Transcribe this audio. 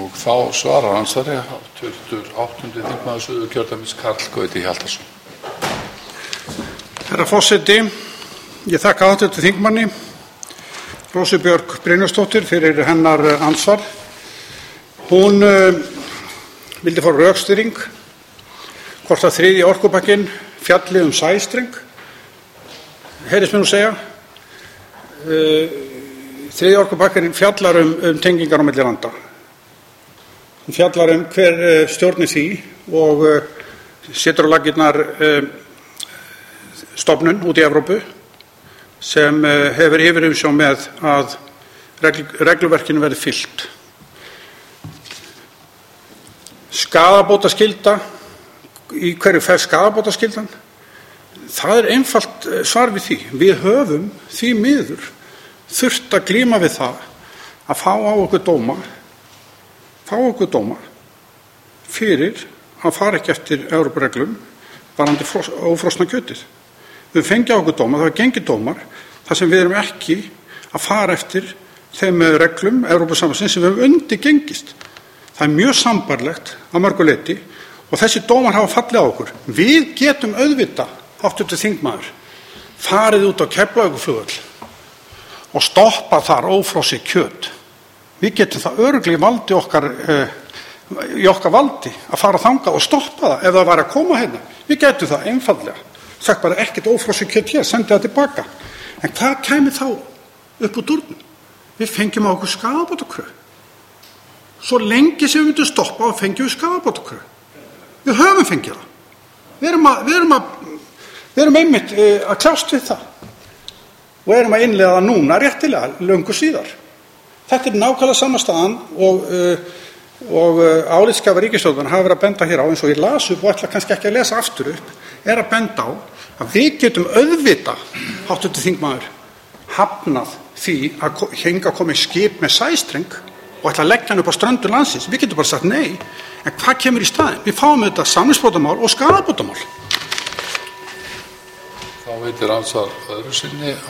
Og þá svarar ansvari hv. 8. þingmaður Suðurkjördæmis Karl Gauti Hjaltason. Herra forseti, ég þakka hv. þingmanni Rósu Björk Brynjarsdóttur fyrir hennar ansvar. Hún vildi fá rökstuðning hvort að þriðji orkupakkinn fjalli sæstreng. Heyrist mér nú segja. Þriðji orkupakkinn fjallar tengingar á milli landa. Hún fjallar hver stjórni því og setur á laggirnar stofnun út í Evrópu sem hefur yfirumsjón með að regluverkinu verði fylgt. Skaðabótaskylda, í hverju fer skaðabótaskyldan? Það einfalt svar við því. Við höfum því miður þurft að glíma við það að fá á okkur dóma fyrir að fara ekki eftir Evrópureglum varðandi ófrosna kjötið. Við fengið á okkur dóma, það var gengið dómar þar sem við erum ekki að fara eftir þeim reglum Evrópusambandsins sem við höfum undirgengist. Það er mjög sambarlegt að mörgu leyti og þessi dómar hafa fallið á okkur. Við getum auðvitað, hv. þingmaður, farið út á Keflavíkurflugvöll og stoppa þar ófrosið kjöt. Við getum það örugglega í okkar valdi að fara þangað og stoppa það ef það var að koma hérna. Við getum það einfaldlega. Sagt bara ekkert ófrosið kjöt hér, sendi það tilbaka. En hvað kæmi þá upp úr dúrnum? Við fengjum á okkur skaðabótakröfu. Svo lengi sem við myndum stoppa og fengjum við skaðabótakröfu. Við höfum fengið það. Við erum einmitt að kljást við það og erum að innleiða það núna réttilega löngu síðar. Þetta nákvæmlega sama staðan og álitsgjafar ríkisstjórnarinnar hafa verið að benda hér á, eins og ég las upp og ætla kannski ekki að lesa aftur upp, að benda á að við getum auðvitað, hv. þingmaður, hafnað því að hingað komi skip með sæstreng og ætla að leggja hann upp á ströndur landsins. Við getum bara sagt nei, en hvað kemur í staðinn? Við fáum þetta samningsbrotamál og skaðabótamál. Þá veitir ansvar öðru sinni